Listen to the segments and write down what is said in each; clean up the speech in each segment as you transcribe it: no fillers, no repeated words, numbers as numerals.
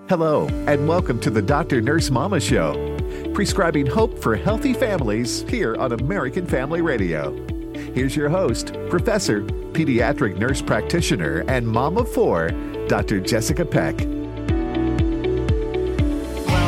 Hello, and welcome to the Dr. Nurse Mama Show, prescribing hope for healthy families here on American Family Radio. Here's your host, Professor, Pediatric Nurse Practitioner, and Mom of Four, Dr. Jessica Peck. Well,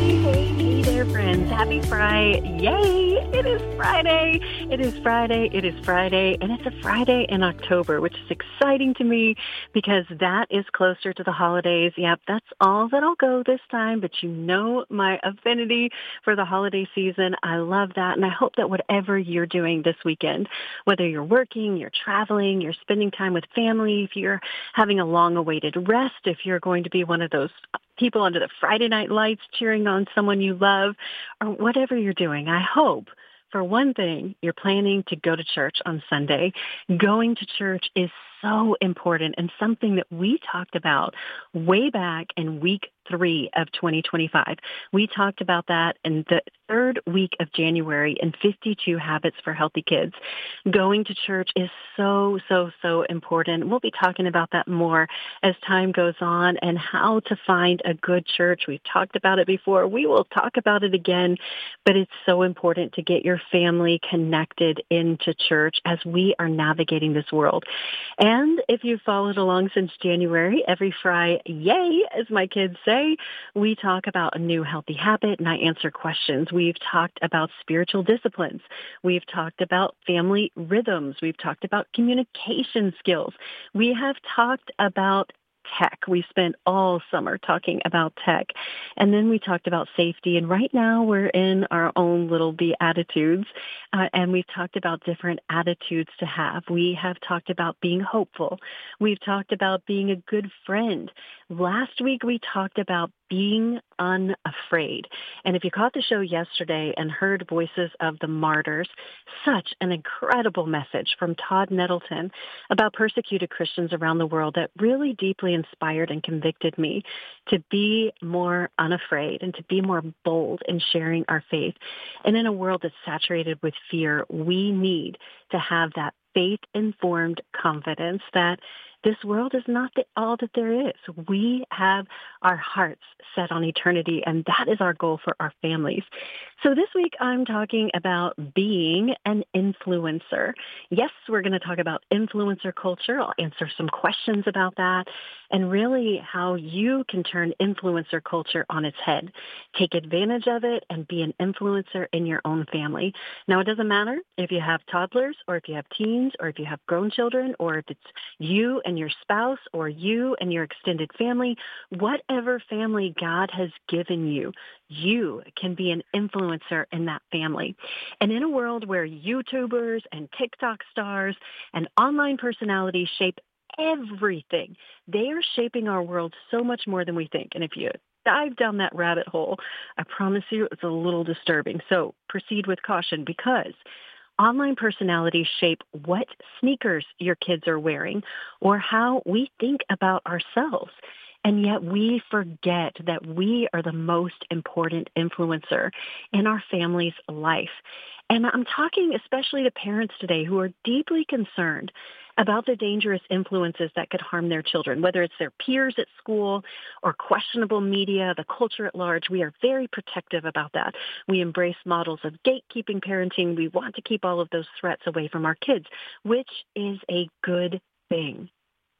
hey there, friends. Happy Friday. Yay! It is Friday. It is Friday. It is Friday. And it's a Friday in October, which is exciting to me because that is closer to the holidays. Yep, that's all that I'll go this time. But you know my affinity for the holiday season. I love that. And I hope that whatever you're doing this weekend, whether you're working, you're traveling, you're spending time with family, if you're having a long-awaited rest, if you're going to be one of those people under the Friday night lights cheering on someone you love, or whatever you're doing, I hope, for one thing, you're planning to go to church on Sunday. Going to church is so important and something that we talked about way back in week 3 of 2025. We talked about that in the third week of January in 52 Habits for Healthy Kids. Going to church is so important. We'll be talking about that more as time goes on and how to find a good church. We've talked about it before. We will talk about it again, but it's so important to get your family connected into church as we are navigating this world. And if you've followed along since January, every Friday, yay, as my kids say, we talk about a new healthy habit and I answer questions. We've talked about spiritual disciplines. We've talked about family rhythms. We've talked about communication skills. We have talked about tech. We spent all summer talking about tech. And then we talked about safety. And right now we're in our own little Beatitudes. And we've talked about different attitudes to have. We have talked about being hopeful. We've talked about being a good friend. Last week we talked about being unafraid. And if you caught the show yesterday and heard Voices of the Martyrs, such an incredible message from Todd Nettleton about persecuted Christians around the world that really deeply inspired and convicted me to be more unafraid and to be more bold in sharing our faith. And in a world that's saturated with fear, we need to have that faith-informed confidence that this world is not all that there is. We have our hearts set on eternity, and that is our goal for our families. So this week, I'm talking about being an influencer. Yes, we're going to talk about influencer culture. I'll answer some questions about that and really how you can turn influencer culture on its head. Take advantage of it and be an influencer in your own family. Now, it doesn't matter if you have toddlers or if you have teens or if you have grown children or if it's you and your spouse or you and your extended family, whatever family God has given you, you can be an influencer in that family. And in a world where YouTubers and TikTok stars and online personalities shape everything, they are shaping our world so much more than we think. And if you dive down that rabbit hole, I promise you it's a little disturbing. So proceed with caution because online personalities shape what sneakers your kids are wearing or how we think about ourselves. And yet we forget that we are the most important influencer in our family's life. And I'm talking especially to parents today who are deeply concerned about the dangerous influences that could harm their children, whether it's their peers at school or questionable media, the culture at large. We are very protective about that. We embrace models of gatekeeping parenting. We want to keep all of those threats away from our kids, which is a good thing.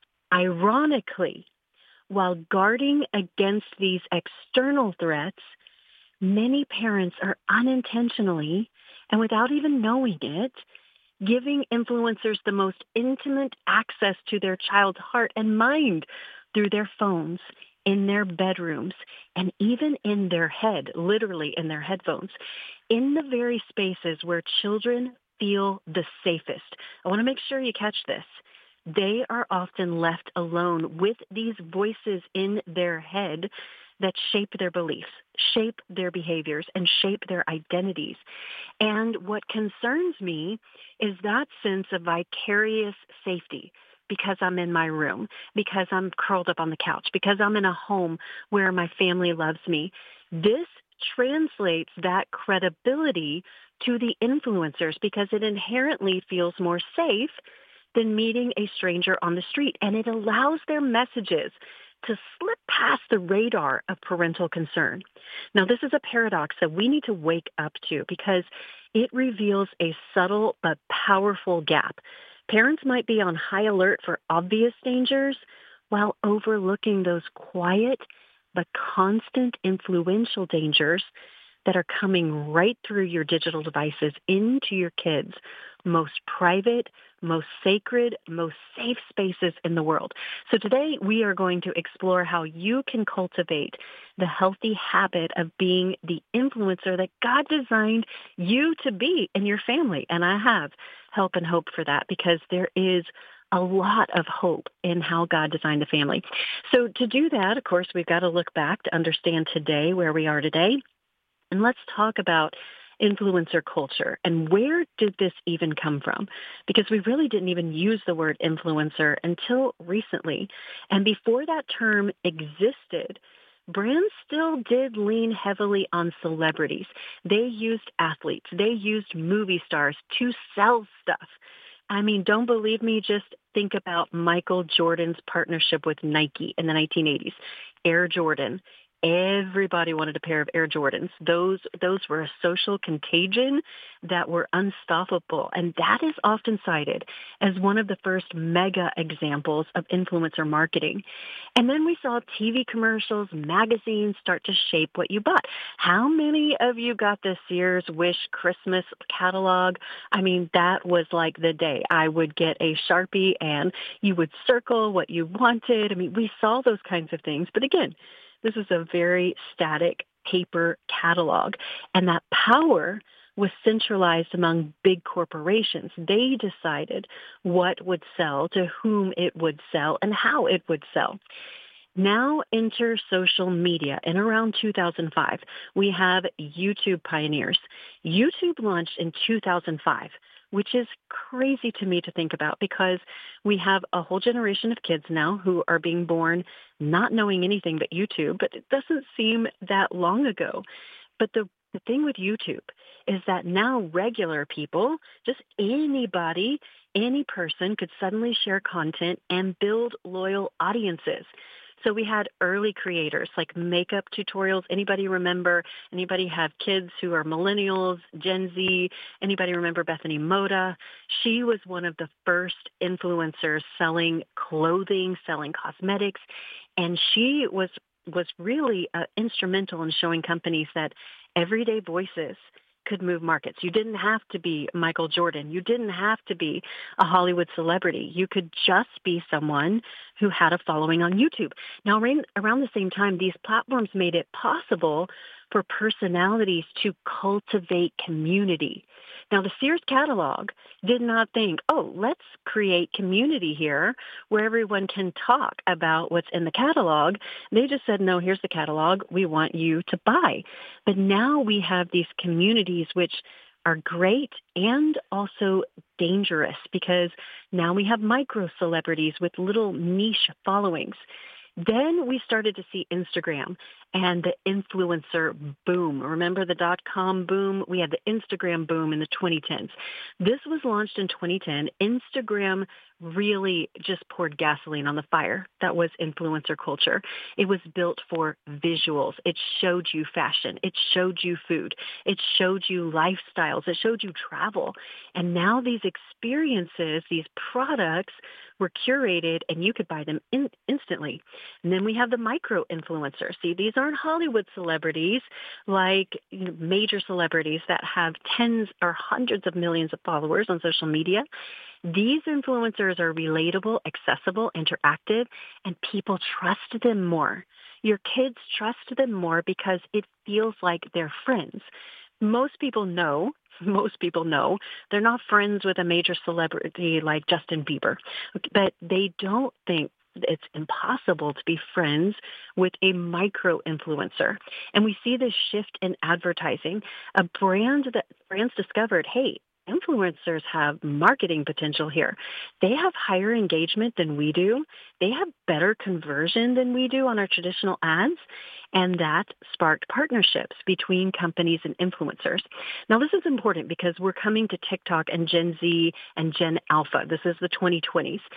Ironically, while guarding against these external threats, many parents are unintentionally, and without even knowing it, giving influencers the most intimate access to their child's heart and mind through their phones, in their bedrooms, and even in their head, literally in their headphones, in the very spaces where children feel the safest. I want to make sure you catch this. They are often left alone with these voices in their head that shape their beliefs, shape their behaviors, and shape their identities. And what concerns me is that sense of vicarious safety because I'm in my room, because I'm curled up on the couch, because I'm in a home where my family loves me. This translates that credibility to the influencers because it inherently feels more safe than meeting a stranger on the street. And it allows their messages to slip past the radar of parental concern. Now, this is a paradox that we need to wake up to because it reveals a subtle but powerful gap. Parents might be on high alert for obvious dangers while overlooking those quiet but constant influential dangers that are coming right through your digital devices into your kids' most private, most sacred, most safe spaces in the world. So today we are going to explore how you can cultivate the healthy habit of being the influencer that God designed you to be in your family. And I have help and hope for that because there is a lot of hope in how God designed the family. So to do that, of course, we've got to look back to understand today, where we are today. And let's talk about influencer culture and where did this even come from? Because we really didn't even use the word influencer until recently. And before that term existed, brands still did lean heavily on celebrities. They used athletes. They used movie stars to sell stuff. I mean, don't believe me? Just think about Michael Jordan's partnership with Nike in the 1980s. Air Jordan. Everybody wanted a pair of Air Jordans. Those were a social contagion that were unstoppable. And that is often cited as one of the first mega examples of influencer marketing. And then we saw TV commercials, magazines start to shape what you bought. How many of you got the Sears Wish Christmas catalog? I mean, that was like the day. I would get a Sharpie and you would circle what you wanted. I mean, we saw those kinds of things. But again, this is a very static paper catalog, and that power was centralized among big corporations. They decided what would sell, to whom it would sell, and how it would sell. Now enter social media. In around 2005, we have YouTube pioneers. YouTube launched in 2005. Which is crazy to me to think about because we have a whole generation of kids now who are being born not knowing anything but YouTube, but it doesn't seem that long ago. But the thing with YouTube is that now regular people, just anybody, any person could suddenly share content and build loyal audiences. So we had early creators like makeup tutorials. Anybody remember? Anybody have kids who are millennials, Gen Z? Anybody remember Bethany Moda? She was one of the first influencers selling clothing, selling cosmetics, and she was really instrumental in showing companies that everyday voices could move markets. You didn't have to be Michael Jordan. You didn't have to be a Hollywood celebrity. You could just be someone who had a following on YouTube. Now, around the same time, these platforms made it possible for personalities to cultivate community. Now, the Sears catalog did not think, oh, let's create community here where everyone can talk about what's in the catalog. They just said, no, here's the catalog. We want you to buy. But now we have these communities which are great and also dangerous because now we have micro celebrities with little niche followings. Then we started to see Instagram and the influencer boom. Remember the .com boom? We had the Instagram boom in the 2010s. This was launched in 2010. Instagram really just poured gasoline on the fire. That was influencer culture. It was built for visuals. It showed you fashion. It showed you food. It showed you lifestyles. It showed you travel. And now these experiences, these products were curated and you could buy them instantly. And then we have the micro influencers. See, these aren't Hollywood celebrities like major celebrities that have tens or hundreds of millions of followers on social media. These influencers are relatable, accessible, interactive, and people trust them more. Your kids trust them more because it feels like they're friends. Most people know they're not friends with a major celebrity like Justin Bieber, but they don't think it's impossible to be friends with a micro influencer. And we see this shift in advertising. Brands discovered, hey, influencers have marketing potential here. They have higher engagement than we do. They have better conversion than we do on our traditional ads. And that sparked partnerships between companies and influencers. Now, this is important because we're coming to TikTok and Gen Z and Gen Alpha. This is the 2020s.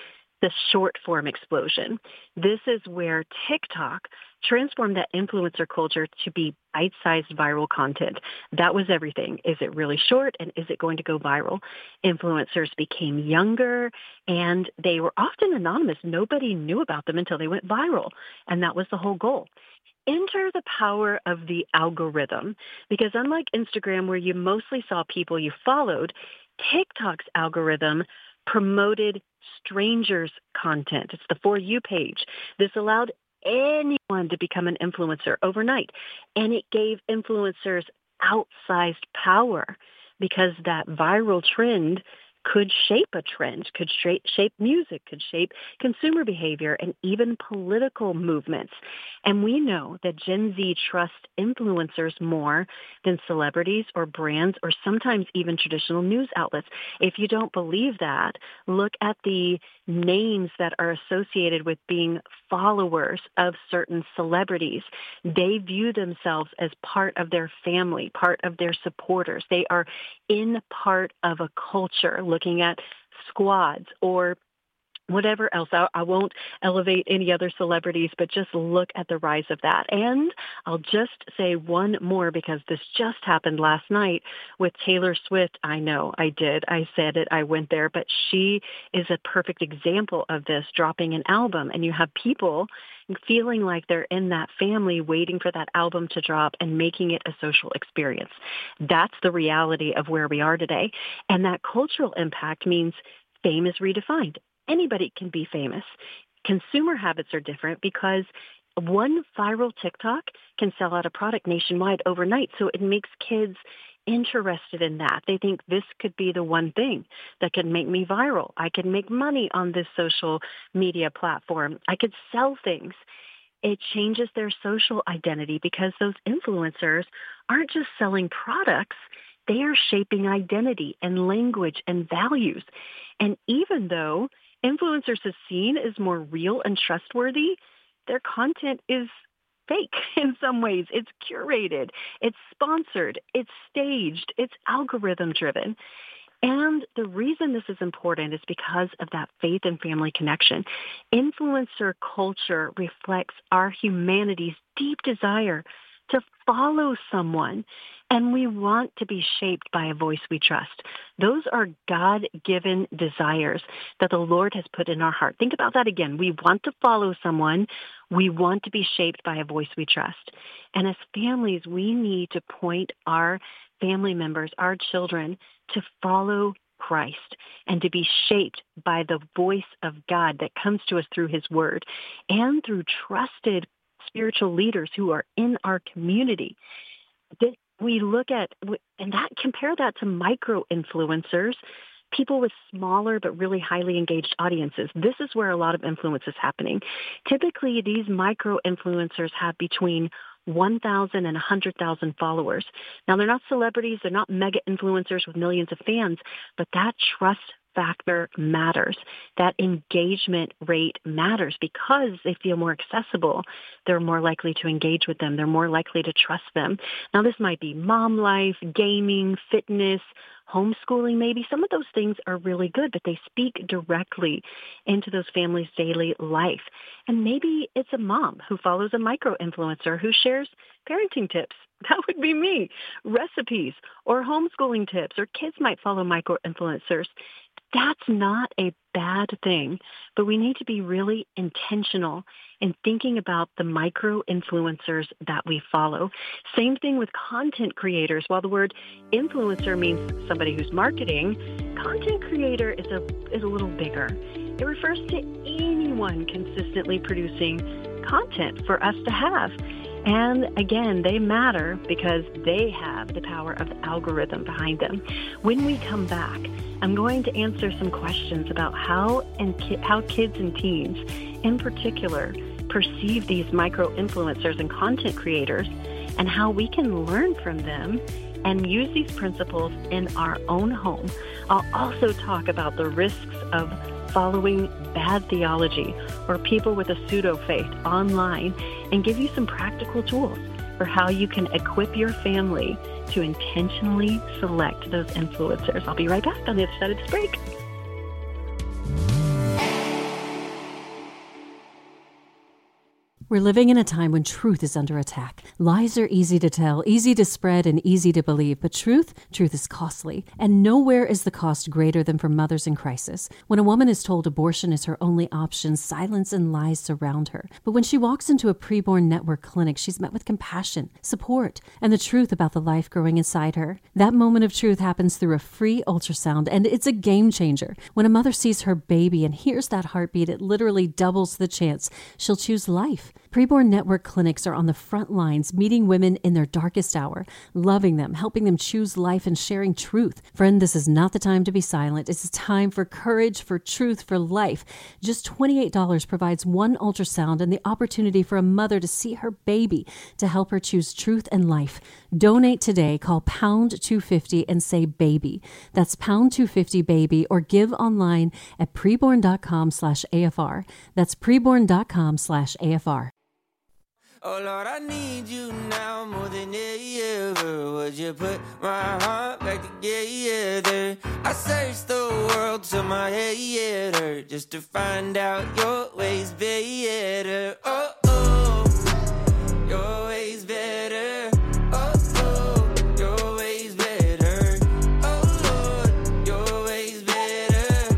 the short form explosion. This is where TikTok transformed that influencer culture to be bite-sized viral content. That was everything. Is it really short, and is it going to go viral? Influencers became younger, and they were often anonymous. Nobody knew about them until they went viral, and that was the whole goal. Enter the power of the algorithm, because unlike Instagram, where you mostly saw people you followed, TikTok's algorithm promoted strangers' content. It's the For You page. This allowed anyone to become an influencer overnight, and it gave influencers outsized power because that viral trend could shape a trend, could shape music, could shape consumer behavior, and even political movements. And we know that Gen Z trusts influencers more than celebrities or brands or sometimes even traditional news outlets. If you don't believe that, look at the names that are associated with being followers of certain celebrities. They view themselves as part of their family, part of their supporters. They are in part of a culture, looking at squads or whatever else. I won't elevate any other celebrities, but just look at the rise of that. And I'll just say one more, because this just happened last night with Taylor Swift. I know I did. I said it. I went there, but she is a perfect example of this, dropping an album. And you have people feeling like they're in that family, waiting for that album to drop and making it a social experience. That's the reality of where we are today. And that cultural impact means fame is redefined. Anybody can be famous. Consumer habits are different because one viral TikTok can sell out a product nationwide overnight. So it makes kids interested in that. They think this could be the one thing that could make me viral. I could make money on this social media platform. I could sell things. It changes their social identity because those influencers aren't just selling products. They are shaping identity and language and values. And even though influencers are seen as more real and trustworthy, their content is fake in some ways. It's curated, it's sponsored, it's staged, it's algorithm driven. And the reason this is important is because of that faith and family connection. Influencer culture reflects our humanity's deep desire to follow someone, and we want to be shaped by a voice we trust. Those are God-given desires that the Lord has put in our heart. Think about that again. We want to follow someone. We want to be shaped by a voice we trust. And as families, we need to point our family members, our children, to follow Christ and to be shaped by the voice of God that comes to us through his word and through trusted spiritual leaders who are in our community. That we look at, and that compare that to micro influencers, people with smaller but really highly engaged audiences. This is where a lot of influence is happening. Typically, these micro influencers have between 1,000 and 100,000 followers. Now, they're not celebrities. They're not mega influencers with millions of fans, but that trust factor matters. That engagement rate matters because they feel more accessible. They're more likely to engage with them. They're more likely to trust them. Now, this might be mom life, gaming, fitness, homeschooling maybe. Some of those things are really good, but they speak directly into those families' daily life. And maybe it's a mom who follows a micro-influencer who shares parenting tips. That would be me. Recipes or homeschooling tips, or kids might follow micro-influencers. That's not a bad thing, but we need to be really intentional in thinking about the micro-influencers that we follow. Same thing with content creators. While the word influencer means somebody who's marketing, content creator is a little bigger. It refers to anyone consistently producing content for us to have. And again, they matter because they have the power of the algorithm behind them. When we come back, I'm going to answer some questions about how kids and teens in particular perceive these micro-influencers and content creators and how we can learn from them and use these principles in our own home. I'll also talk about the risks of following bad theology or people with a pseudo-faith online and give you some practical tools for how you can equip your family to intentionally select those influencers. I'll be right back on the other side of this break. We're living in a time when truth is under attack. Lies are easy to tell, easy to spread, and easy to believe. But truth is costly. And nowhere is the cost greater than for mothers in crisis. When a woman is told abortion is her only option, silence and lies surround her. But when she walks into a preborn network clinic, she's met with compassion, support, and the truth about the life growing inside her. That moment of truth happens through a free ultrasound, and it's a game changer. When a mother sees her baby and hears that heartbeat, it literally doubles the chance she'll choose life. Preborn Network clinics are on the front lines, meeting women in their darkest hour, loving them, helping them choose life, and sharing truth. Friend, this is not the time to be silent. It's time for courage, for truth, for life. Just $28 provides one ultrasound and the opportunity for a mother to see her baby to help her choose truth and life. Donate today. Call pound 250 and say baby. That's pound 250 baby, or give online at preborn.com/AFR. That's preborn.com/AFR. Oh Lord, I need you now more than ever. Would you put my heart back together? I searched the world till my head hurt just to find out your ways better. Oh, oh, your ways better. Oh, oh, your ways better. Oh Lord, your ways better.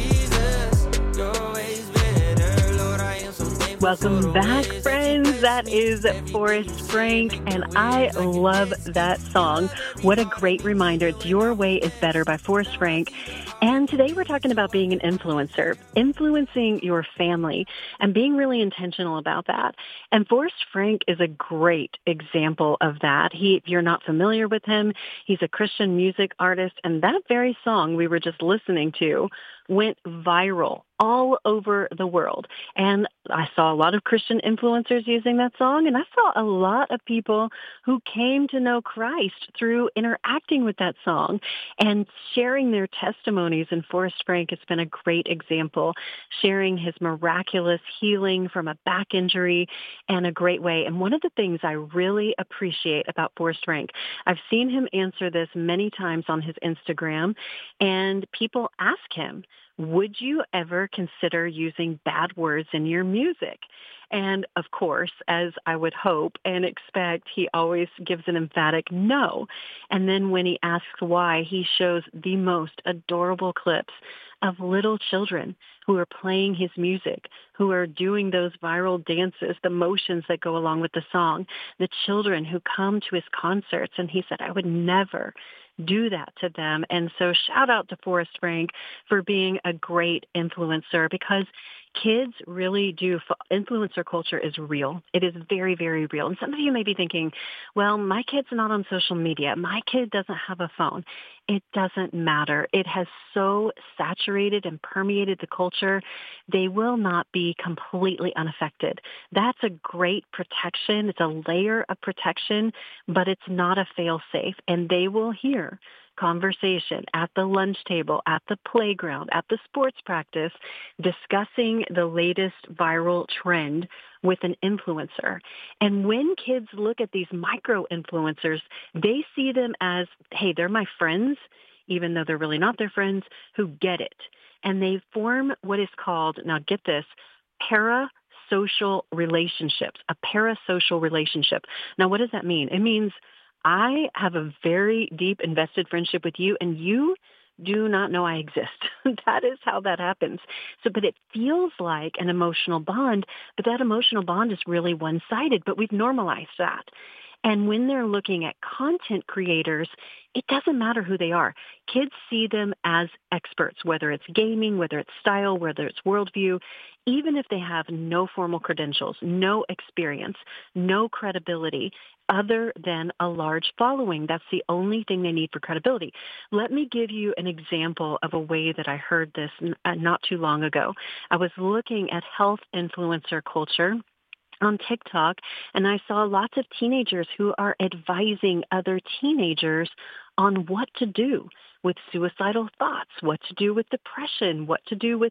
Jesus, your ways better. Lord, I am so thankful. Welcome back, friends. That is Forrest Frank, and I love that song. What a great reminder. It's Your Way is Better by Forrest Frank. And today we're talking about being an influencer, influencing your family, and being really intentional about that. And Forrest Frank is a great example of that. If you're not familiar with him, he's a Christian music artist, and that very song we were just listening to went viral all over the world. And I saw a lot of Christian influencers using that song, and I saw a lot of people who came to know Christ through interacting with that song and sharing their testimonies. And Forrest Frank has been a great example, sharing his miraculous healing from a back injury in a great way. And one of the things I really appreciate about Forrest Frank, I've seen him answer this many times on his Instagram, and people ask him, would you ever consider using bad words in your music? And of course, as I would hope and expect, he always gives an emphatic no. And then when he asks why, he shows the most adorable clips of little children who are playing his music, who are doing those viral dances, the motions that go along with the song, the children who come to his concerts. And he said, I would never do that to them. And so shout out to Forrest Frank for being a great influencer, because kids really do. Influencer culture is real. It is very, very real. And some of you may be thinking, well, my kid's not on social media. My kid doesn't have a phone. It doesn't matter. It has so saturated and permeated the culture. They will not be completely unaffected. That's a great protection. It's a layer of protection, but it's not a fail-safe. And they will hear conversation at the lunch table, at the playground, at the sports practice, discussing the latest viral trend with an influencer. And when kids look at these micro-influencers, they see them as, hey, they're my friends, even though they're really not their friends, who get it. And they form what is called, now get this, parasocial relationships, a parasocial relationship. Now, what does that mean? It means I have a very deep invested friendship with you, and you do not know I exist. That is how that happens. But it feels like an emotional bond, but that emotional bond is really one-sided, but we've normalized that. And when they're looking at content creators, it doesn't matter who they are. Kids see them as experts, whether it's gaming, whether it's style, whether it's worldview, even if they have no formal credentials, no experience, no credibility, other than a large following. That's the only thing they need for credibility. Let me give you an example of a way that I heard this not too long ago. I was looking at health influencer culture on TikTok, and I saw lots of teenagers who are advising other teenagers on what to do with suicidal thoughts, what to do with depression, what to do with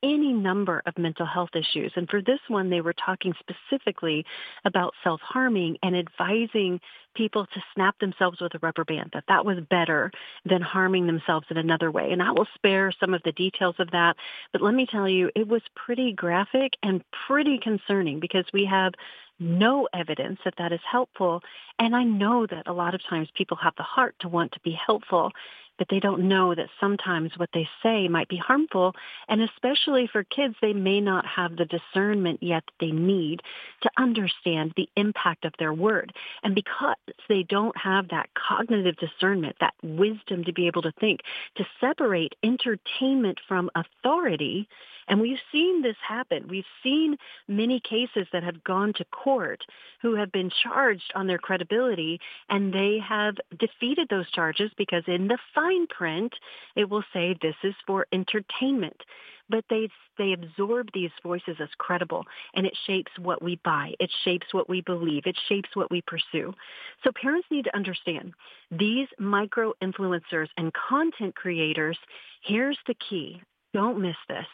any number of mental health issues. And for this one, they were talking specifically about self-harming and advising people to snap themselves with a rubber band, that was better than harming themselves in another way. And I will spare some of the details of that, but let me tell you, it was pretty graphic and pretty concerning because we have no evidence that that is helpful. And I know that a lot of times people have the heart to want to be helpful, but they don't know that sometimes what they say might be harmful. And especially for kids, they may not have the discernment yet that they need to understand the impact of their word. And because they don't have that cognitive discernment, that wisdom to be able to think, to separate entertainment from authority. And we've seen this happen. We've seen many cases that have gone to court who have been charged on their credibility, and they have defeated those charges because in the fine print, it will say this is for entertainment. But they absorb these voices as credible, and it shapes what we buy. It shapes what we believe. It shapes what we pursue. So parents need to understand these micro-influencers and content creators, here's the key. Don't miss this.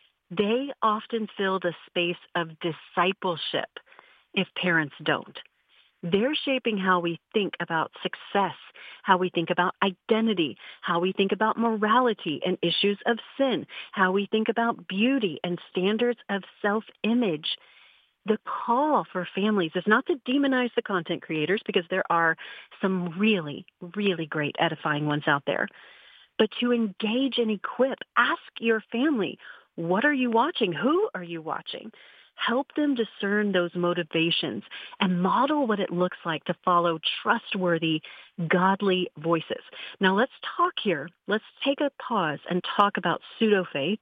They often fill the space of discipleship if parents don't. They're shaping how we think about success, how we think about identity, how we think about morality and issues of sin, how we think about beauty and standards of self-image. The call for families is not to demonize the content creators, because there are some really, really great edifying ones out there, but to engage and equip. Ask your family, what are you watching? Who are you watching? Help them discern those motivations and model what it looks like to follow trustworthy, godly voices. Now let's talk here. Let's take a pause and talk about pseudo-faith,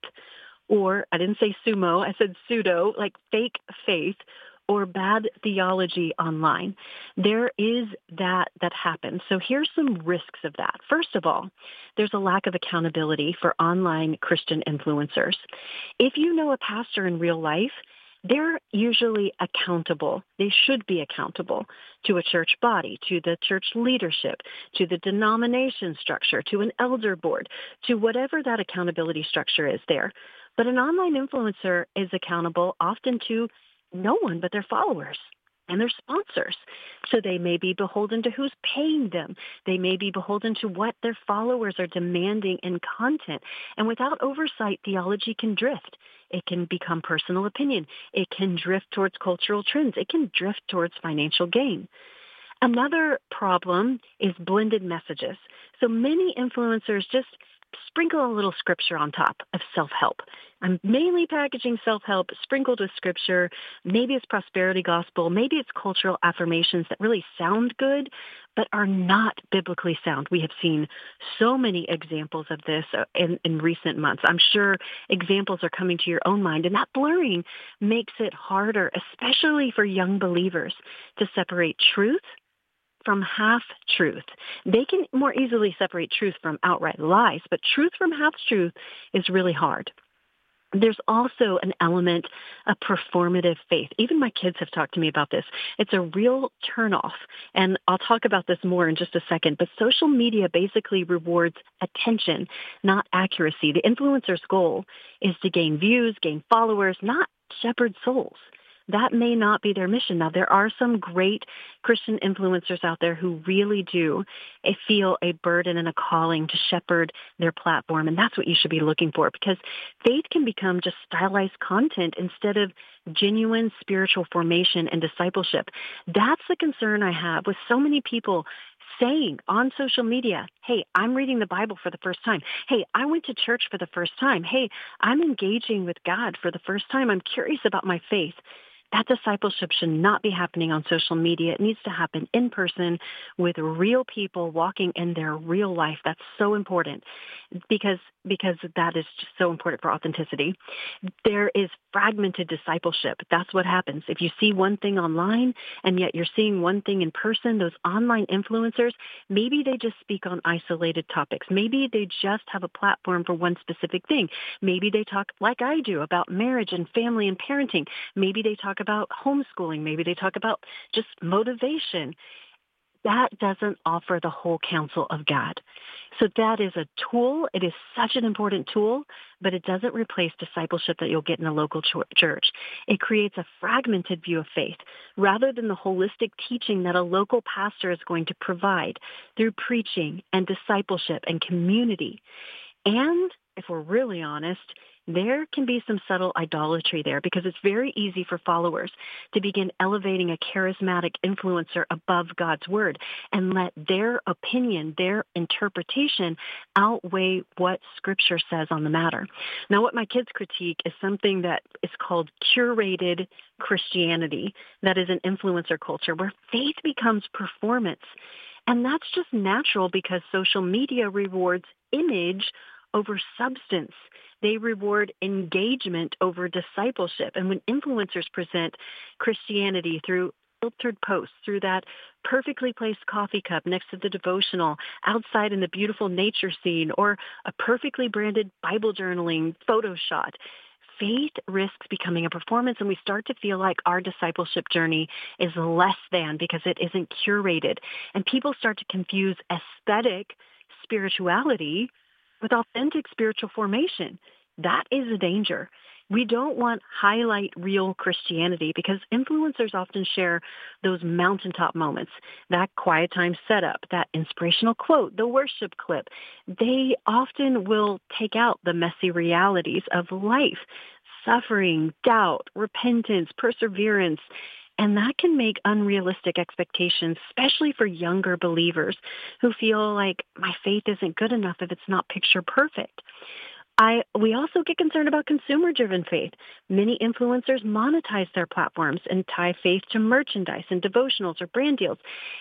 or I didn't say sumo, I said pseudo, like fake faith, or bad theology online. There is that happens. So here's some risks of that. First of all, there's a lack of accountability for online Christian influencers. If you know a pastor in real life, they're usually accountable. They should be accountable to a church body, to the church leadership, to the denomination structure, to an elder board, to whatever that accountability structure is there. But an online influencer is accountable often to no one but their followers and their sponsors. So they may be beholden to who's paying them. They may be beholden to what their followers are demanding in content. And without oversight, theology can drift. It can become personal opinion. It can drift towards cultural trends. It can drift towards financial gain. Another problem is blended messages. So many influencers just sprinkle a little scripture on top of self-help. I'm mainly packaging self-help sprinkled with scripture. Maybe it's prosperity gospel. Maybe it's cultural affirmations that really sound good, but are not biblically sound. We have seen so many examples of this in recent months. I'm sure examples are coming to your own mind, and that blurring makes it harder, especially for young believers, to separate truth from half-truth. They can more easily separate truth from outright lies, but truth from half-truth is really hard. There's also an element of performative faith. Even my kids have talked to me about this. It's a real turnoff, and I'll talk about this more in just a second, but social media basically rewards attention, not accuracy. The influencer's goal is to gain views, gain followers, not shepherd souls. That may not be their mission. Now, there are some great Christian influencers out there who really do feel a burden and a calling to shepherd their platform, and that's what you should be looking for, because faith can become just stylized content instead of genuine spiritual formation and discipleship. That's the concern I have with so many people saying on social media, hey, I'm reading the Bible for the first time. Hey, I went to church for the first time. Hey, I'm engaging with God for the first time. I'm curious about my faith. That discipleship should not be happening on social media. It needs to happen in person with real people walking in their real life. That's so important because that is just so important for authenticity. There is fragmented discipleship. That's what happens. If you see one thing online and yet you're seeing one thing in person, those online influencers, maybe they just speak on isolated topics. Maybe they just have a platform for one specific thing. Maybe they talk like I do about marriage and family and parenting. Maybe they talk about homeschooling. Maybe they talk about just motivation. that doesn't offer the whole counsel of God. So that is a tool. It is such an important tool, but it doesn't replace discipleship that you'll get in a local church. It creates a fragmented view of faith rather than the holistic teaching that a local pastor is going to provide through preaching and discipleship and community. And if we're really honest, there can be some subtle idolatry there because it's very easy for followers to begin elevating a charismatic influencer above God's word and let their opinion, their interpretation outweigh what Scripture says on the matter. Now, what my kids critique is something that is called curated Christianity, that is an influencer culture where faith becomes performance. And that's just natural because social media rewards image over substance. They reward engagement over discipleship. And when influencers present Christianity through filtered posts, through that perfectly placed coffee cup next to the devotional, outside in the beautiful nature scene, or a perfectly branded Bible journaling photo shot, faith risks becoming a performance, and we start to feel like our discipleship journey is less than because it isn't curated. And people start to confuse aesthetic spirituality with authentic spiritual formation. That is a danger. We don't want highlight reel Christianity because influencers often share those mountaintop moments, that quiet time setup, that inspirational quote, the worship clip. They often will take out the messy realities of life, suffering, doubt, repentance, perseverance. And that can make unrealistic expectations, especially for younger believers who feel like my faith isn't good enough if it's not picture perfect. We also get concerned about consumer-driven faith. Many influencers monetize their platforms and tie faith to merchandise and devotionals or brand deals.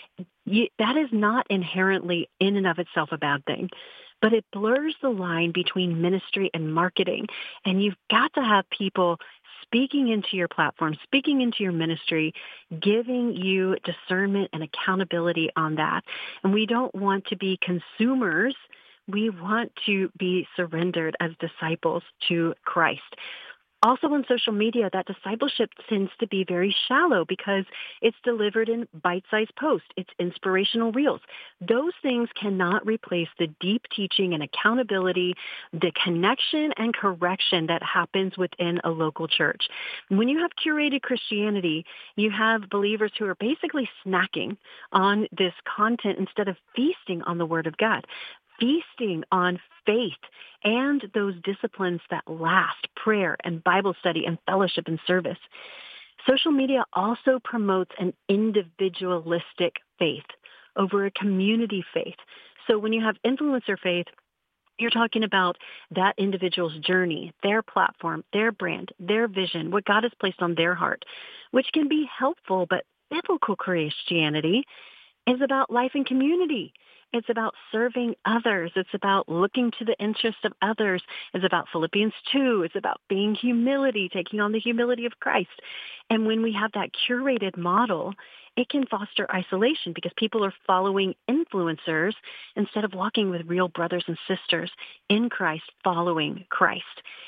That is not inherently in and of itself a bad thing, but it blurs the line between ministry and marketing. And you've got to have people speaking into your platform, speaking into your ministry, giving you discernment and accountability on that. And we don't want to be consumers. We want to be surrendered as disciples to Christ. Also on social media, that discipleship tends to be very shallow because it's delivered in bite-sized posts. It's inspirational reels. Those things cannot replace the deep teaching and accountability, the connection and correction that happens within a local church. When you have curated Christianity, you have believers who are basically snacking on this content instead of feasting on the Word of God, feasting on faith and those disciplines that last, prayer and Bible study and fellowship and service. Social media also promotes an individualistic faith over a community faith. So when you have influencer faith, you're talking about that individual's journey, their platform, their brand, their vision, what God has placed on their heart, which can be helpful, but biblical Christianity is about life and community. It's about serving others. It's about looking to the interests of others. It's about Philippians 2. It's about being humility, taking on the humility of Christ. And when we have that curated model, it can foster isolation because people are following influencers instead of walking with real brothers and sisters in Christ, following Christ.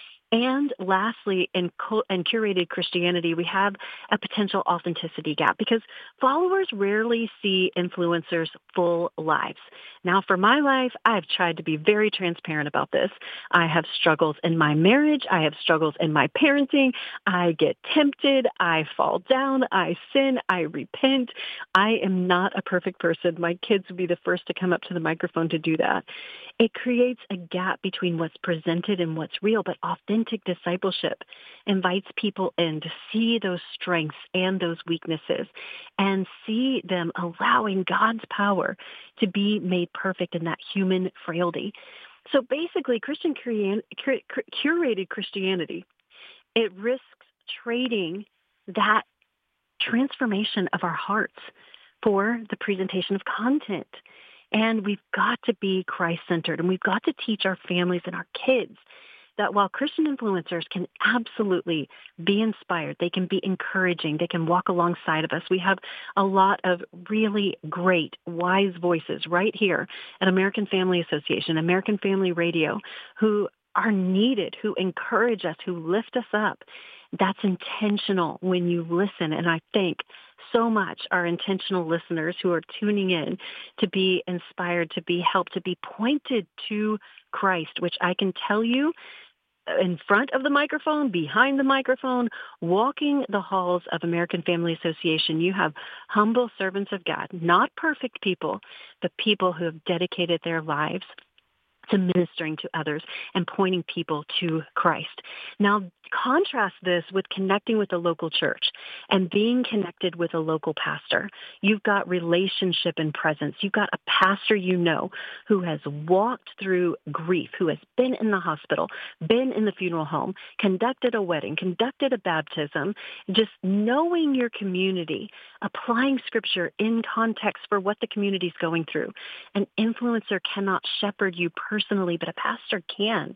And lastly, in curated Christianity, we have a potential authenticity gap because followers rarely see influencers' full lives. Now, for my life, I've tried to be very transparent about this. I have struggles in my marriage. I have struggles in my parenting. I get tempted. I fall down. I sin. I repent. I am not a perfect person. My kids would be the first to come up to the microphone to do that. It creates a gap between what's presented and what's real, but authentic discipleship invites people in to see those strengths and those weaknesses and see them allowing God's power to be made perfect in that human frailty. So basically, curated Christianity, it risks trading that transformation of our hearts for the presentation of content. And we've got to be Christ-centered, and we've got to teach our families and our kids that while Christian influencers can absolutely be inspired, they can be encouraging, they can walk alongside of us. We have a lot of really great, wise voices right here at American Family Association, American Family Radio, who are needed, who encourage us, who lift us up. That's intentional when you listen, and I think so much our intentional listeners who are tuning in to be inspired, to be helped, to be pointed to Christ, which I can tell you, in front of the microphone, behind the microphone, walking the halls of American Family Association, you have humble servants of God, not perfect people, but people who have dedicated their lives to ministering to others and pointing people to Christ. Now, contrast this with connecting with a local church and being connected with a local pastor. You've got relationship and presence. You've got a pastor you know who has walked through grief, who has been in the hospital, been in the funeral home, conducted a wedding, conducted a baptism, just knowing your community, applying scripture in context for what the community is going through. An influencer cannot shepherd you personally, but a pastor can.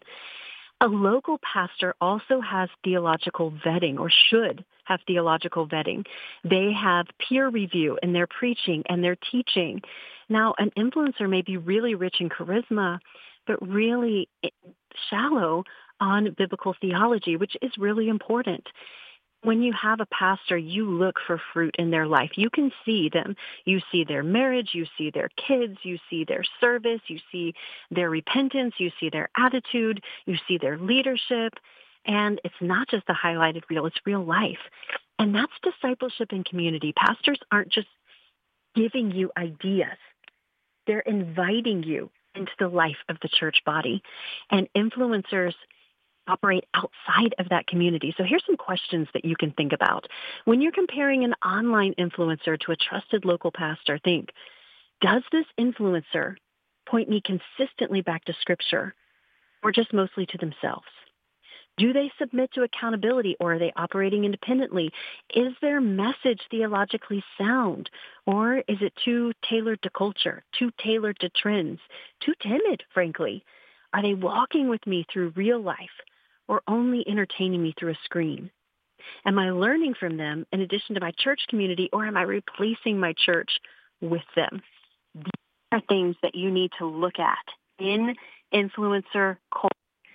A local pastor also has theological vetting, or should have theological vetting. They have peer review in their preaching and their teaching. Now, an influencer may be really rich in charisma, but really shallow on biblical theology, which is really important. When you have a pastor, you look for fruit in their life. You can see them. You see their marriage. You see their kids. You see their service. You see their repentance. You see their attitude. You see their leadership. And it's not just the highlighted reel. It's real life. And that's discipleship in community. Pastors aren't just giving you ideas. They're inviting you into the life of the church body. And influencers operate outside of that community. So here's some questions that you can think about. When you're comparing an online influencer to a trusted local pastor, think, does this influencer point me consistently back to Scripture, or just mostly to themselves? Do they submit to accountability, or are they operating independently? Is their message theologically sound, or is it too tailored to culture, too tailored to trends, too timid, frankly? Are they walking with me through real life, or only entertaining me through a screen? Am I learning from them in addition to my church community, or am I replacing my church with them? These are things that you need to look at in influencer culture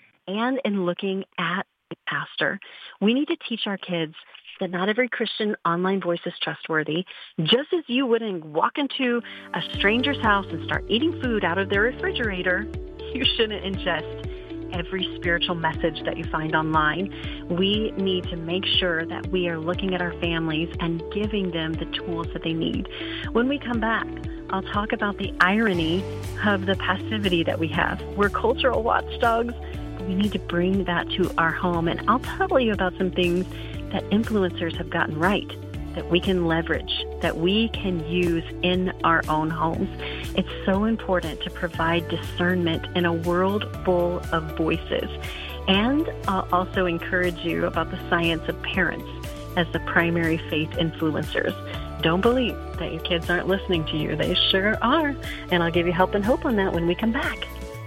and in looking at the pastor. We need to teach our kids that not every Christian online voice is trustworthy. Just as you wouldn't walk into a stranger's house and start eating food out of their refrigerator, you shouldn't ingest every spiritual message that you find online. We need to make sure that we are looking at our families and giving them the tools that they need. When we come back, I'll talk about the irony of the passivity that we have. We're cultural watchdogs, but we need to bring that to our home. And I'll tell you about some things that influencers have gotten right, that we can leverage, that we can use in our own homes. It's so important to provide discernment in a world full of voices. And I'll also encourage you about the science of parents as the primary faith influencers. Don't believe that your kids aren't listening to you. They sure are. And I'll give you help and hope on that when we come back.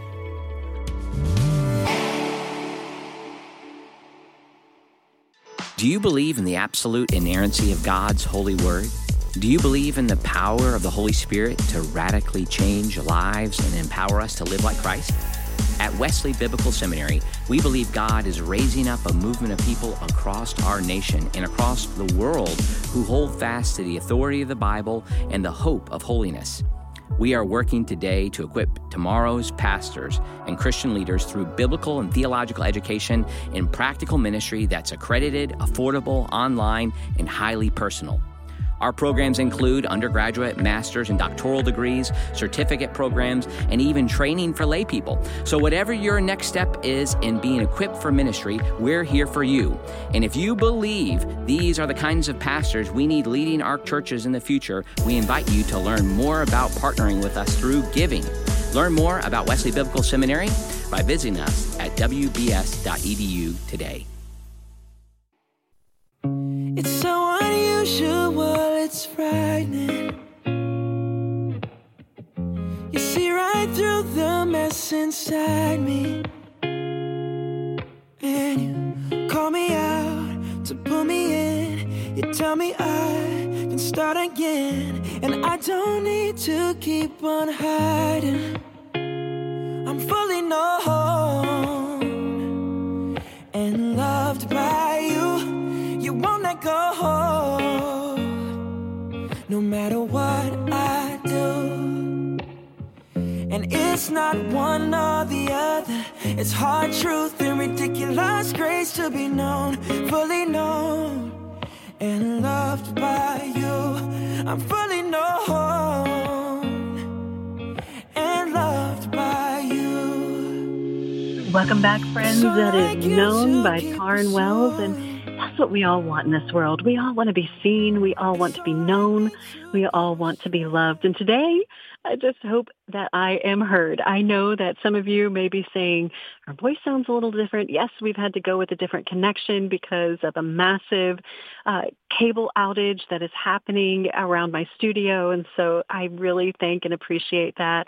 Do you believe in the absolute inerrancy of God's holy word? Do you believe in the power of the Holy Spirit to radically change lives and empower us to live like Christ? At Wesley Biblical Seminary, we believe God is raising up a movement of people across our nation and across the world who hold fast to the authority of the Bible and the hope of holiness. We are working today to equip tomorrow's pastors and Christian leaders through biblical and theological education and practical ministry that's accredited, affordable, online, and highly personal. Our programs include undergraduate, master's, and doctoral degrees, certificate programs, and even training for lay people. So whatever your next step is in being equipped for ministry, we're here for you. And if you believe these are the kinds of pastors we need leading our churches in the future, we invite you to learn more about partnering with us through giving. Learn more about Wesley Biblical Seminary by visiting us at wbs.edu today. It's so unusual, it's frightening. You see right through the mess inside me, and you call me out to pull me in. You tell me I can start again, and I don't need to keep on hiding. I'm fully known and loved by you. You won't let go. what I do. And it's not one or the other. It's hard truth and ridiculous grace to be known, fully known, and loved by you. I'm fully known and loved by you. Welcome back, friends. So That I is give Known to by keep Taryn us Wells, all. and that's what we all want in this world. We all want to be seen. We all want to be known. We all want to be loved. And today, I just hope that I am heard. I know that some of you may be saying, our voice sounds a little different. Yes, we've had to go with a different connection because of a massive cable outage that is happening around my studio. And so I really thank and appreciate that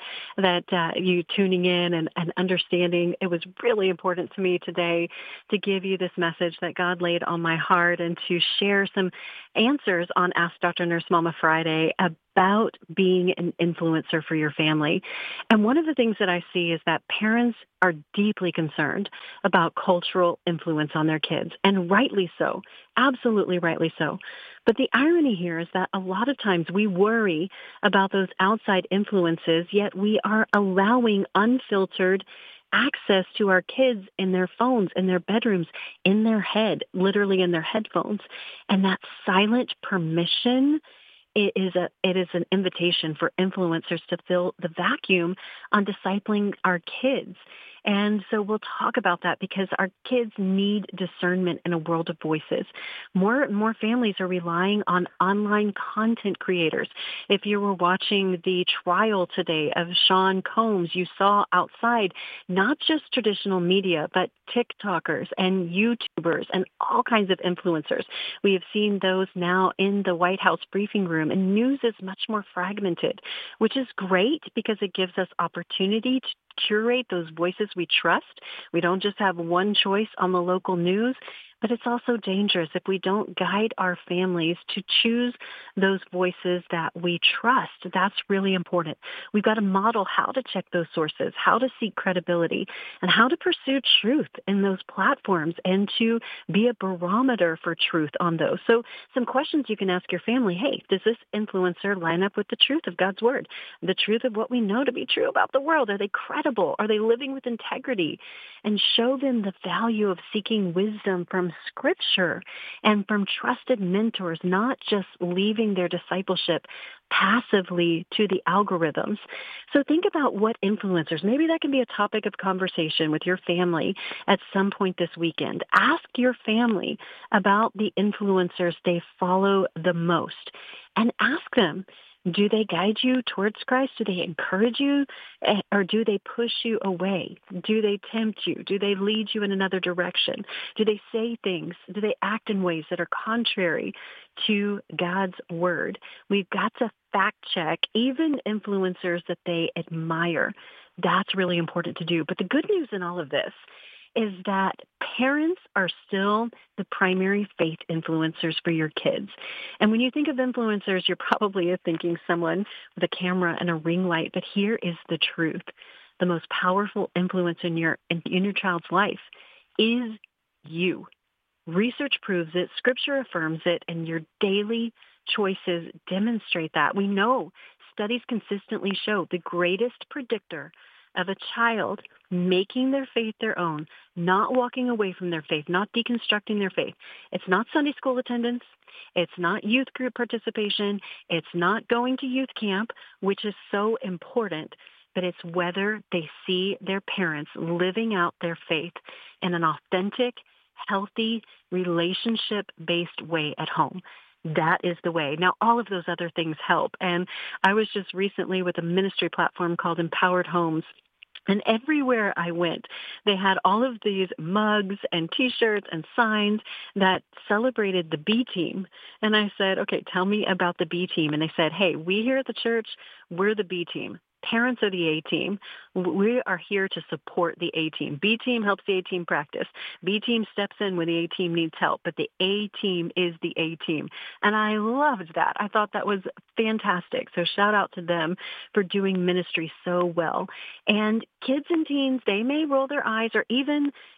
you tuning in and understanding. It was really important to me today to give you this message that God laid on my heart and to share some answers on Ask Dr. Nurse Mama Friday about being an influencer for your family. And one of the things that I see is that parents are deeply concerned about cultural influence on their kids, and rightly so, absolutely rightly so. But the irony here is that a lot of times we worry about those outside influences, yet we are allowing unfiltered access to our kids in their phones, in their bedrooms, in their head, literally in their headphones. And that silent permission, it is an invitation for influencers to fill the vacuum on discipling our kids. And so we'll talk about that because our kids need discernment in a world of voices. More families are relying on online content creators. If you were watching the trial today of Sean Combs, you saw outside not just traditional media, but TikTokers and YouTubers and all kinds of influencers. We have seen those now in the White House briefing room, and news is much more fragmented, which is great because it gives us opportunity to curate those voices we trust. We don't just have one choice on the local news, but it's also dangerous if we don't guide our families to choose those voices that we trust. That's really important. We've got to model how to check those sources, how to seek credibility, and how to pursue truth in those platforms and to be a barometer for truth on those. So some questions you can ask your family. Hey, does this influencer line up with the truth of God's word? The truth of what we know to be true about the world? Are they credible? Are they living with integrity? And show them the value of seeking wisdom from Scripture and from trusted mentors, not just leaving their discipleship passively to the algorithms. So think about what influencers, maybe that can be a topic of conversation with your family at some point this weekend. Ask your family about the influencers they follow the most and ask them, do they guide you towards Christ? Do they encourage you? Or do they push you away? Do they tempt you? Do they lead you in another direction? Do they say things? Do they act in ways that are contrary to God's word? We've got to fact check even influencers that they admire. That's really important to do. But the good news in all of this is that parents are still the primary faith influencers for your kids. And when you think of influencers, you're probably thinking someone with a camera and a ring light. But here is the truth. The most powerful influence in your child's life is you. Research proves it, Scripture affirms it, and your daily choices demonstrate that. We know studies consistently show the greatest predictor of a child making their faith their own, not walking away from their faith, not deconstructing their faith. It's not Sunday school attendance. It's not youth group participation. It's not going to youth camp, which is so important, but it's whether they see their parents living out their faith in an authentic, healthy, relationship-based way at home. That is the way. Now, all of those other things help. And I was just recently with a ministry platform called Empowered Homes. And everywhere I went, they had all of these mugs and T-shirts and signs that celebrated the B team. And I said, okay, tell me about the B team. And they said, hey, we here at the church, we're the B team. Parents are the A team. We are here to support the A team. B team helps the A team practice. B team steps in when the A team needs help, but the A team is the A team. And I loved that. I thought that was fantastic. So shout out to them for doing ministry so well. And kids and teens, they may roll their eyes or even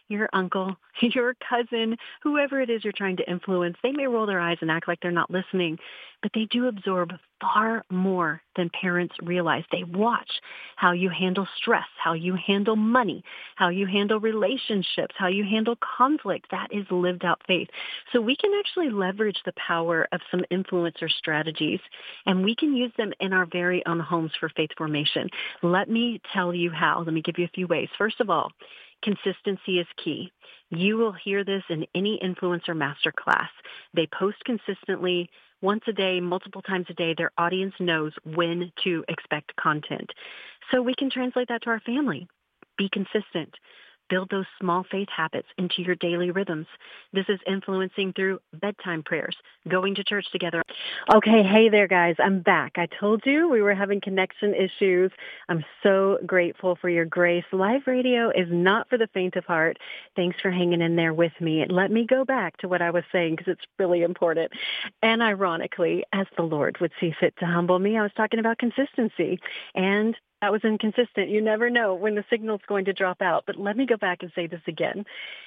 your uncle, your cousin, whoever it is you're trying to influence. They may roll their eyes and act like they're not listening, but they do absorb far more than parents realize. They watch how you handle stress, how you handle money, how you handle relationships, how you handle conflict. That is lived out faith. So we can actually leverage the power of some influencer strategies, and we can use them in our very own homes for faith formation. Let me tell you how. Let me give you a few ways. First of all, consistency is key. You will hear this in any influencer masterclass. They post consistently once a day, multiple times a day. Their audience knows when to expect content. So we can translate that to our family. Be consistent. Build those small faith habits into your daily rhythms. This is influencing through bedtime prayers, going to church together. Okay, hey there, guys. I'm back. I told you we were having connection issues. I'm so grateful for your grace. Live radio is not for the faint of heart. Thanks for hanging in there with me. Let me go back to what I was saying because it's really important. And ironically, as the Lord would see fit to humble me, I was talking about consistency. And that was inconsistent. You never know when the signal's going to drop out. But let me go back and say this again.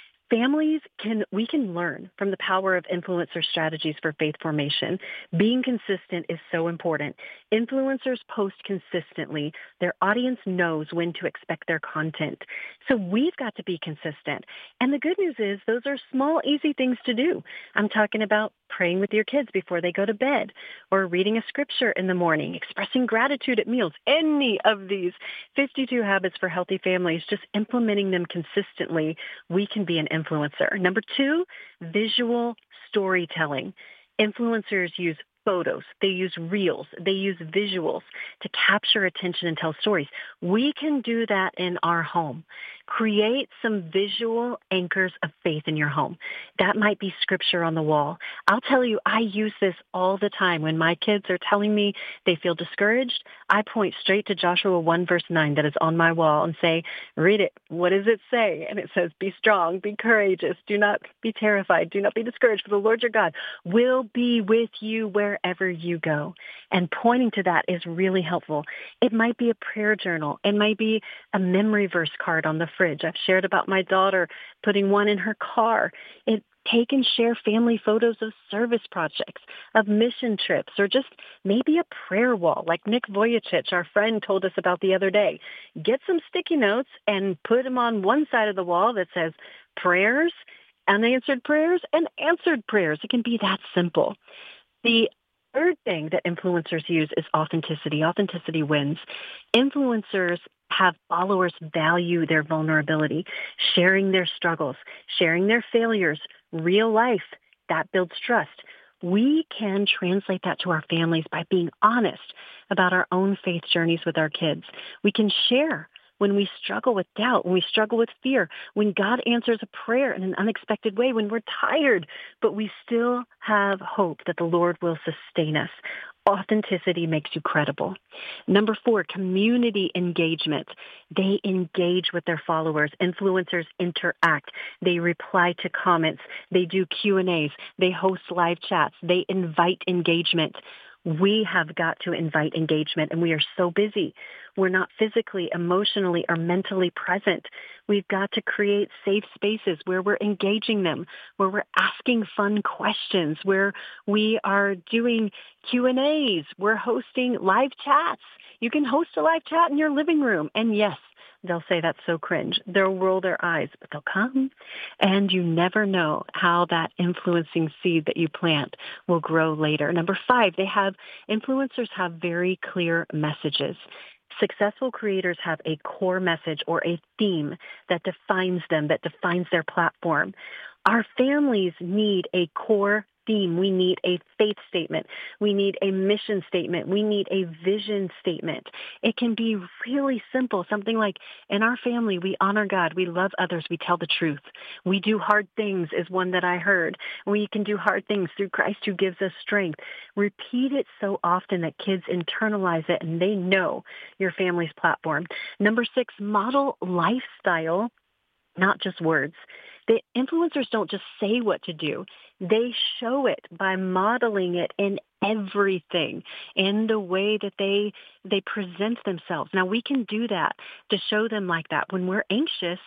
We can learn from the power of influencer strategies for faith formation. Being consistent is so important. Influencers post consistently. Their audience knows when to expect their content. So we've got to be consistent. And the good news is those are small, easy things to do. I'm talking about praying with your kids before they go to bed, or reading a scripture in the morning, expressing gratitude at meals. Any of these 52 habits for healthy families, just implementing them consistently, we can be an influencer. Number 2, visual storytelling. Influencers use photos, they use reels, they use visuals to capture attention and tell stories. We can do that in our home. Create some visual anchors of faith in your home. That might be scripture on the wall. I'll tell you, I use this all the time. When my kids are telling me they feel discouraged, I point straight to Joshua 1 verse 9 that is on my wall and say, read it. What does it say? And it says, be strong, be courageous, do not be terrified, do not be discouraged, for the Lord your God will be with you wherever you go. And pointing to that is really helpful. It might be a prayer journal. It might be a memory verse card on the fridge. I've shared about my daughter putting one in her car. Take and share family photos of service projects, of mission trips, or just maybe a prayer wall like Nick Vujicic, our friend, told us about the other day. Get some sticky notes and put them on one side of the wall that says prayers, unanswered prayers, and answered prayers. It can be that simple. The third thing that influencers use is authenticity. Authenticity wins. Influencers have followers value their vulnerability, sharing their struggles, sharing their failures, real life. That builds trust. We can translate that to our families by being honest about our own faith journeys with our kids. We can share when we struggle with doubt, when we struggle with fear, when God answers a prayer in an unexpected way, when we're tired, but we still have hope that the Lord will sustain us. Authenticity makes you credible. Number 4, community engagement. They engage with their followers. Influencers interact. They reply to comments. They do Q&As. They host live chats. They invite engagement. We have got to invite engagement, and we are so busy. We're not physically, emotionally, or mentally present. We've got to create safe spaces where we're engaging them, where we're asking fun questions, where we are doing Q&As, we're hosting live chats. You can host a live chat in your living room, and yes, they'll say that's so cringe. They'll roll their eyes, but they'll come. And you never know how that influencing seed that you plant will grow later. Number 5, influencers have very clear messages. Successful creators have a core message or a theme that defines them, that defines their platform. Our families need a core theme. We need a faith statement. We need a mission statement. We need a vision statement. It can be really simple. Something like, in our family, we honor God. We love others. We tell the truth. We do hard things is one that I heard. We can do hard things through Christ who gives us strength. Repeat it so often that kids internalize it and they know your family's platform. Number 6, model lifestyle, not just words. The influencers don't just say what to do. They show it by modeling it in everything, in the way that they present themselves. Now, we can do that to show them like that. When we're anxious,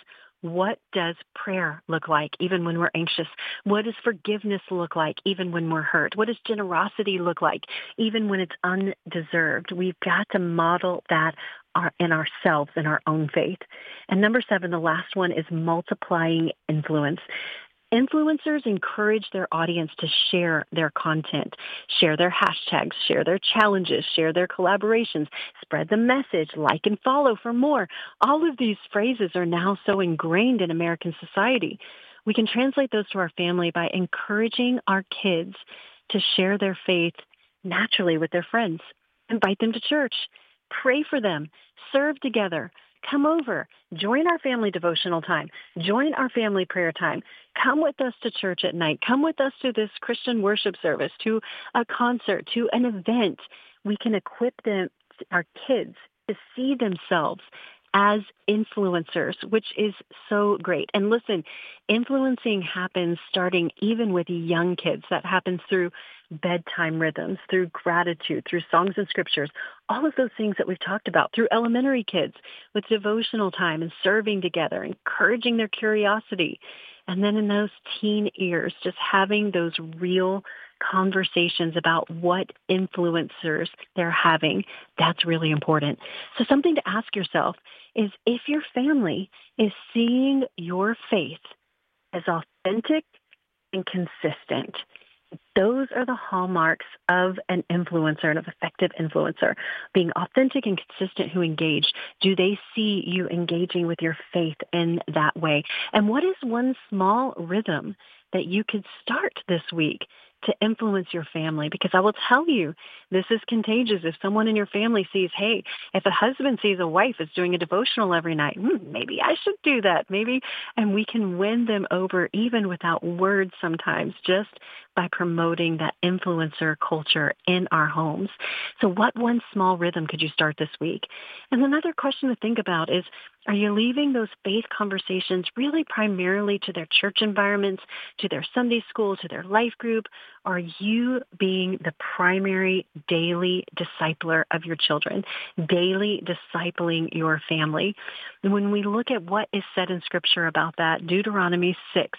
What does prayer look like even when we're anxious? What does forgiveness look like even when we're hurt? What does generosity look like even when it's undeserved? We've got to model that in ourselves, in our own faith. And number 7, the last one, is multiplying influence. Influencers encourage their audience to share their content, share their hashtags, share their challenges, share their collaborations, spread the message, like and follow for more. All of these phrases are now so ingrained in American society. We can translate those to our family by encouraging our kids to share their faith naturally with their friends. Invite them to church. Pray for them. Serve together. Come over. Join our family devotional time. Join our family prayer time. Come with us to church at night. Come with us to this Christian worship service, to a concert, to an event. We can equip them, our kids, to see themselves as influencers, which is so great. And listen, influencing happens starting even with young kids. That happens through bedtime rhythms, through gratitude, through songs and scriptures, all of those things that we've talked about, through elementary kids with devotional time and serving together, encouraging their curiosity. And then in those teen years, just having those real conversations about what influencers they're having. That's really important. So something to ask yourself is, if your family is seeing your faith as authentic and consistent, those are the hallmarks of an influencer, an effective influencer. Being authentic and consistent who engage. Do they see you engaging with your faith in that way? And what is one small rhythm that you could start this week to influence your family? Because I will tell you, this is contagious. If someone in your family sees, hey, if a husband sees a wife is doing a devotional every night, maybe I should do that. Maybe, and we can win them over even without words sometimes, just by promoting that influencer culture in our homes. So what one small rhythm could you start this week? And another question to think about is, are you leaving those faith conversations really primarily to their church environments, to their Sunday school, to their life group? Are you being the primary daily discipler of your children, daily discipling your family? And when we look at what is said in Scripture about that, Deuteronomy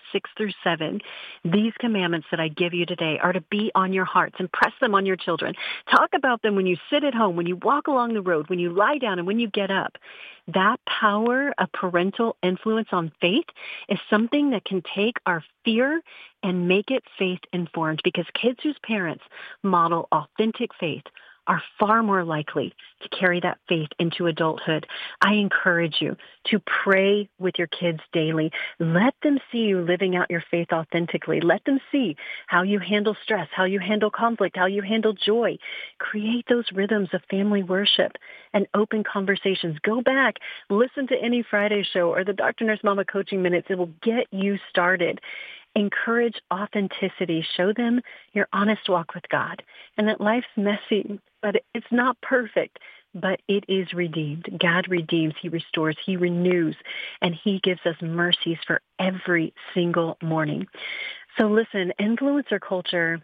6:6-7, these commandments that I give you today are to be on your hearts. Impress them on your children. Talk about them when you sit at home, when you walk along the road, when you lie down, and when you get up. That power of parental influence on faith is something that can take our fear and make it faith-informed, because kids whose parents model authentic faith are far more likely to carry that faith into adulthood. I encourage you to pray with your kids daily. Let them see you living out your faith authentically. Let them see how you handle stress, how you handle conflict, how you handle joy. Create those rhythms of family worship and open conversations. Go back, listen to any Friday show or the Dr. Nurse Mama Coaching Minutes. It will get you started. Encourage authenticity. Show them your honest walk with God, and that life's messy, but it's not perfect, but it is redeemed. God redeems, He restores, He renews, and He gives us mercies for every single morning. So listen, influencer culture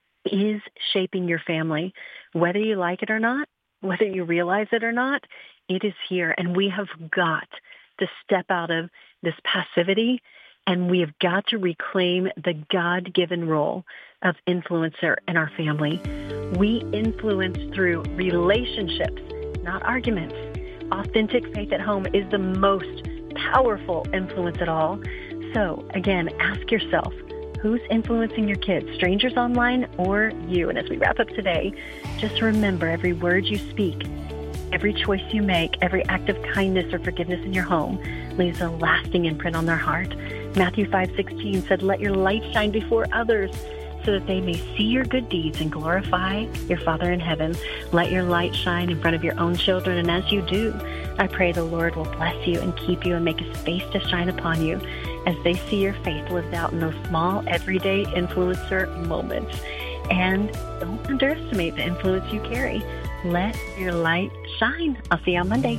is shaping your family, whether you like it or not, whether you realize it or not. It is here, and we have got to step out of this passivity, and we have got to reclaim the God-given role of influencer in our family. We influence through relationships, not arguments. Authentic faith at home is the most powerful influence at all. So, again, ask yourself, who's influencing your kids, strangers online or you? And as we wrap up today, just remember, every word you speak, every choice you make, every act of kindness or forgiveness in your home leaves a lasting imprint on their heart. Matthew 5:16 said, "Let your light shine before others so that they may see your good deeds and glorify your Father in heaven." Let your light shine in front of your own children. And as you do, I pray the Lord will bless you and keep you and make His face to shine upon you as they see your faith lived out in those small, everyday influencer moments. And don't underestimate the influence you carry. Let your light shine. I'll see you on Monday.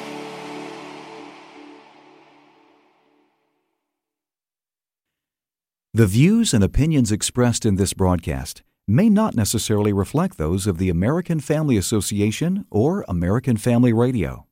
The views and opinions expressed in this broadcast may not necessarily reflect those of the American Family Association or American Family Radio.